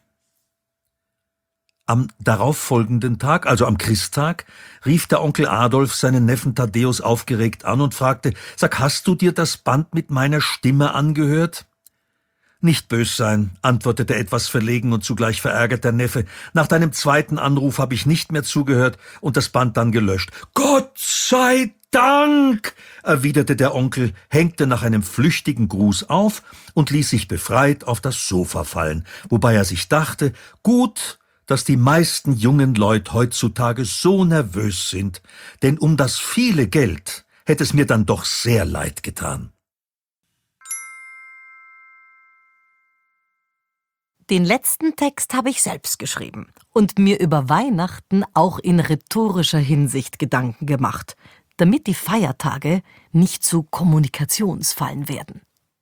Am darauffolgenden Tag, also am Christtag, rief der Onkel Adolf seinen Neffen Thaddäus aufgeregt an und fragte, »Sag, hast du dir das Band mit meiner Stimme angehört?« »Nicht bös sein«, antwortete etwas verlegen und zugleich verärgert der Neffe. »Nach deinem zweiten Anruf habe ich nicht mehr zugehört und das Band dann gelöscht.« »Gott sei Dank«, erwiderte der Onkel, hängte nach einem flüchtigen Gruß auf und ließ sich befreit auf das Sofa fallen, wobei er sich dachte, gut, dass die meisten jungen Leute heutzutage so nervös sind, denn um das viele Geld hätte es mir dann doch sehr leid getan. Den letzten Text habe ich selbst geschrieben und mir über Weihnachten auch in rhetorischer Hinsicht Gedanken gemacht, damit die Feiertage nicht zu Kommunikationsfallen werden.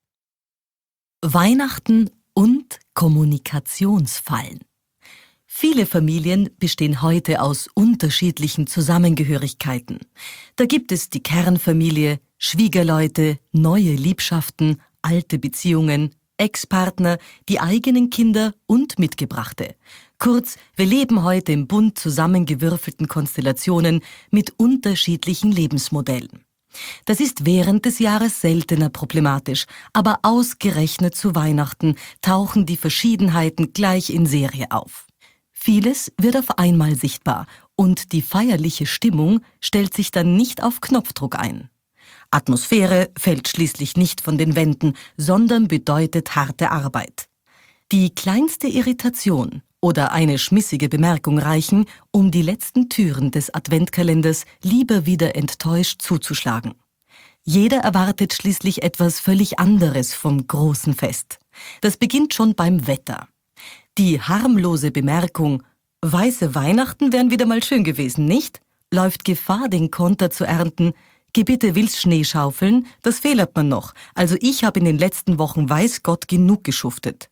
Weihnachten und Kommunikationsfallen. Viele Familien bestehen heute aus unterschiedlichen Zusammengehörigkeiten. Da gibt es die Kernfamilie, Schwiegerleute, neue Liebschaften, alte Beziehungen, Ex-Partner, die eigenen Kinder und Mitgebrachte. Kurz, wir leben heute in bunt zusammengewürfelten Konstellationen mit unterschiedlichen Lebensmodellen. Das ist während des Jahres seltener problematisch, aber ausgerechnet zu Weihnachten tauchen die Verschiedenheiten gleich in Serie auf. Vieles wird auf einmal sichtbar und die feierliche Stimmung stellt sich dann nicht auf Knopfdruck ein. Atmosphäre fällt schließlich nicht von den Wänden, sondern bedeutet harte Arbeit. Die kleinste Irritation oder eine schmissige Bemerkung reichen, um die letzten Türen des Adventkalenders lieber wieder enttäuscht zuzuschlagen. Jeder erwartet schließlich etwas völlig anderes vom großen Fest. Das beginnt schon beim Wetter. Die harmlose Bemerkung, weiße Weihnachten wären wieder mal schön gewesen, nicht? Läuft Gefahr, den Konter zu ernten. Geh bitte, willst Schnee schaufeln? Das fehlert man noch. Also ich habe in den letzten Wochen weiß Gott genug geschuftet.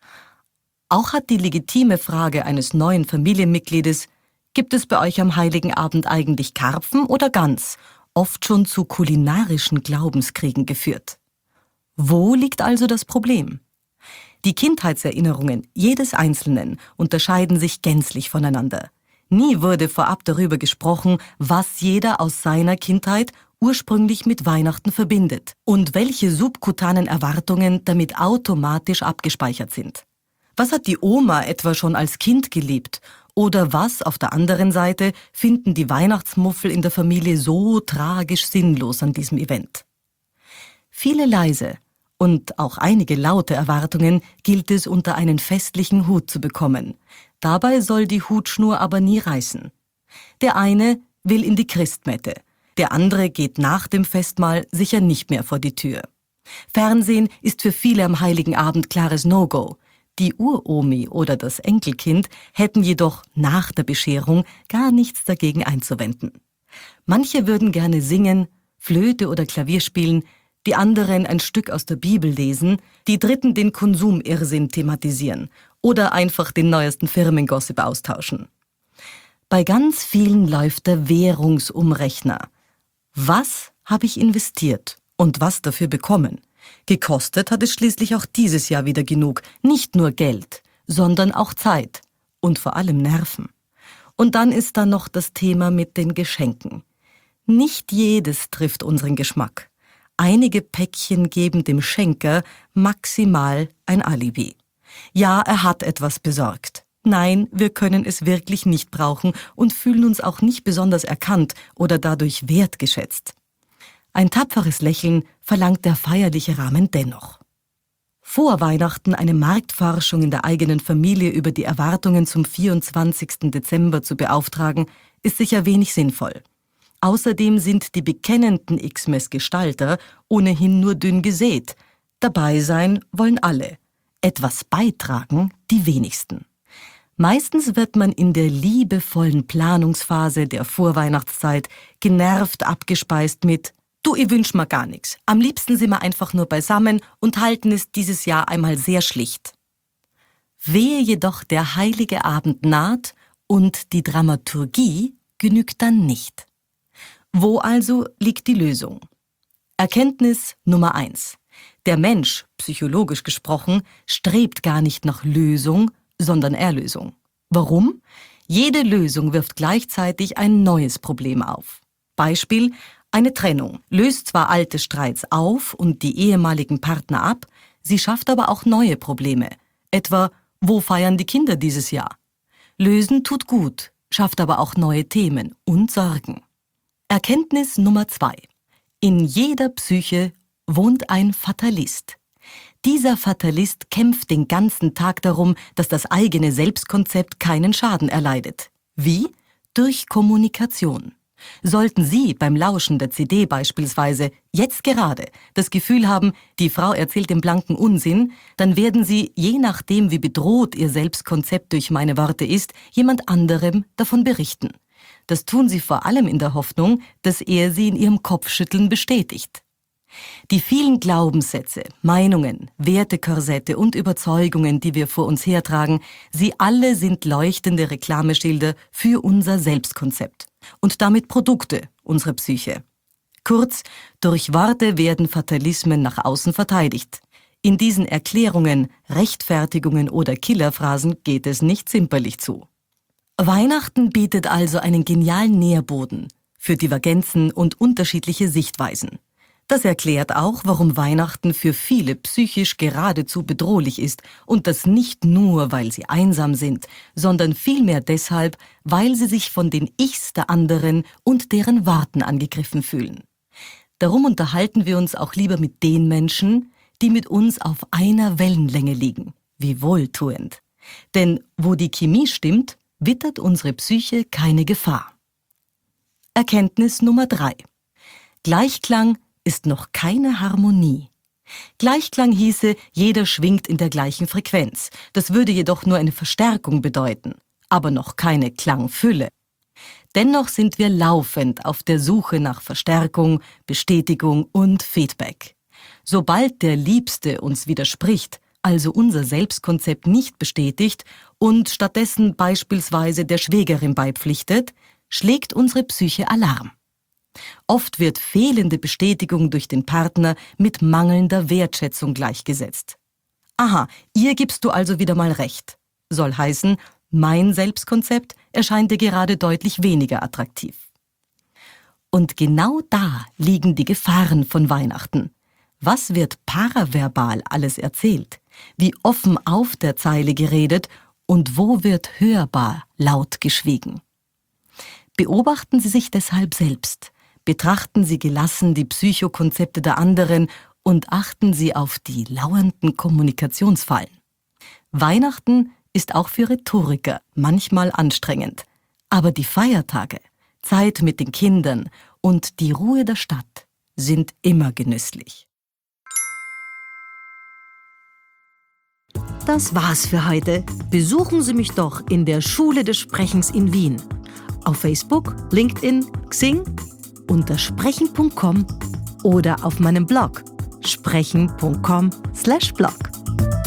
Auch hat die legitime Frage eines neuen Familienmitgliedes, gibt es bei euch am Heiligen Abend eigentlich Karpfen oder Gans, oft schon zu kulinarischen Glaubenskriegen geführt. Wo liegt also das Problem? Die Kindheitserinnerungen jedes Einzelnen unterscheiden sich gänzlich voneinander. Nie wurde vorab darüber gesprochen, was jeder aus seiner Kindheit ursprünglich mit Weihnachten verbindet und welche subkutanen Erwartungen damit automatisch abgespeichert sind. Was hat die Oma etwa schon als Kind geliebt? Oder was, auf der anderen Seite, finden die Weihnachtsmuffel in der Familie so tragisch sinnlos an diesem Event? Viele leise und auch einige laute Erwartungen gilt es unter einen festlichen Hut zu bekommen. Dabei soll die Hutschnur aber nie reißen. Der eine will in die Christmette, der andere geht nach dem Festmahl sicher nicht mehr vor die Tür. Fernsehen ist für viele am Heiligen Abend klares No-Go. Die Uromi oder das Enkelkind hätten jedoch nach der Bescherung gar nichts dagegen einzuwenden. Manche würden gerne singen, Flöte oder Klavier spielen, die anderen ein Stück aus der Bibel lesen, die Dritten den Konsumirrsinn thematisieren oder einfach den neuesten Firmengossip austauschen. Bei ganz vielen läuft der Währungsumrechner. Was habe ich investiert und was dafür bekommen? Gekostet hat es schließlich auch dieses Jahr wieder genug. Nicht nur Geld, sondern auch Zeit und vor allem Nerven. Und dann ist da noch das Thema mit den Geschenken. Nicht jedes trifft unseren Geschmack. Einige Päckchen geben dem Schenker maximal ein Alibi. Ja, er hat etwas besorgt. Nein, wir können es wirklich nicht brauchen und fühlen uns auch nicht besonders erkannt oder dadurch wertgeschätzt. Ein tapferes Lächeln verlangt der feierliche Rahmen dennoch. Vor Weihnachten eine Marktforschung in der eigenen Familie über die Erwartungen zum 24. Dezember zu beauftragen, ist sicher wenig sinnvoll. Außerdem sind die bekennenden Xmas-Gestalter ohnehin nur dünn gesät. Dabei sein wollen alle. Etwas beitragen die wenigsten. Meistens wird man in der liebevollen Planungsphase der Vorweihnachtszeit genervt abgespeist mit »Du, ich wünsch mir gar nichts. Am liebsten sind wir einfach nur beisammen und halten es dieses Jahr einmal sehr schlicht.« Wehe jedoch der heilige Abend naht und die Dramaturgie genügt dann nicht. Wo also liegt die Lösung? Erkenntnis Nummer 1. Der Mensch, psychologisch gesprochen, strebt gar nicht nach Lösung, sondern Erlösung. Warum? Jede Lösung wirft gleichzeitig ein neues Problem auf. Beispiel: Eine Trennung löst zwar alte Streits auf und die ehemaligen Partner ab, sie schafft aber auch neue Probleme. Etwa: Wo feiern die Kinder dieses Jahr? Lösen tut gut, schafft aber auch neue Themen und Sorgen. Erkenntnis Nummer 2. In jeder Psyche wohnt ein Fatalist. Dieser Fatalist kämpft den ganzen Tag darum, dass das eigene Selbstkonzept keinen Schaden erleidet. Wie? Durch Kommunikation. Sollten Sie beim Lauschen der CD beispielsweise jetzt gerade das Gefühl haben, die Frau erzählt den blanken Unsinn, dann werden Sie, je nachdem wie bedroht Ihr Selbstkonzept durch meine Worte ist, jemand anderem davon berichten. Das tun Sie vor allem in der Hoffnung, dass er Sie in Ihrem Kopfschütteln bestätigt. Die vielen Glaubenssätze, Meinungen, Wertekorsette und Überzeugungen, die wir vor uns hertragen, sie alle sind leuchtende Reklameschilder für unser Selbstkonzept und damit Produkte unserer Psyche. Kurz, durch Worte werden Fatalismen nach außen verteidigt. In diesen Erklärungen, Rechtfertigungen oder Killerphrasen geht es nicht zimperlich zu. Weihnachten bietet also einen genialen Nährboden für Divergenzen und unterschiedliche Sichtweisen. Das erklärt auch, warum Weihnachten für viele psychisch geradezu bedrohlich ist und das nicht nur, weil sie einsam sind, sondern vielmehr deshalb, weil sie sich von den Ichs der anderen und deren Worten angegriffen fühlen. Darum unterhalten wir uns auch lieber mit den Menschen, die mit uns auf einer Wellenlänge liegen. Wie wohltuend. Denn wo die Chemie stimmt, wittert unsere Psyche keine Gefahr. Erkenntnis Nummer 3. Gleichklang ist noch keine Harmonie. Gleichklang hieße, jeder schwingt in der gleichen Frequenz. Das würde jedoch nur eine Verstärkung bedeuten, aber noch keine Klangfülle. Dennoch sind wir laufend auf der Suche nach Verstärkung, Bestätigung und Feedback. Sobald der Liebste uns widerspricht, also unser Selbstkonzept nicht bestätigt und stattdessen beispielsweise der Schwägerin beipflichtet, schlägt unsere Psyche Alarm. Oft wird fehlende Bestätigung durch den Partner mit mangelnder Wertschätzung gleichgesetzt. Aha, ihr gibst du also wieder mal recht. Soll heißen, mein Selbstkonzept erscheint dir gerade deutlich weniger attraktiv. Und genau da liegen die Gefahren von Weihnachten. Was wird paraverbal alles erzählt? Wie offen auf der Zeile geredet und wo wird hörbar laut geschwiegen? Beobachten Sie sich deshalb selbst. Betrachten Sie gelassen die Psychokonzepte der anderen und achten Sie auf die lauernden Kommunikationsfallen. Weihnachten ist auch für Rhetoriker manchmal anstrengend. Aber die Feiertage, Zeit mit den Kindern und die Ruhe der Stadt sind immer genüsslich. Das war's für heute. Besuchen Sie mich doch in der Schule des Sprechens in Wien. Auf Facebook, LinkedIn, Xing, unter sprechen.com oder auf meinem Blog sprechen.com/blog.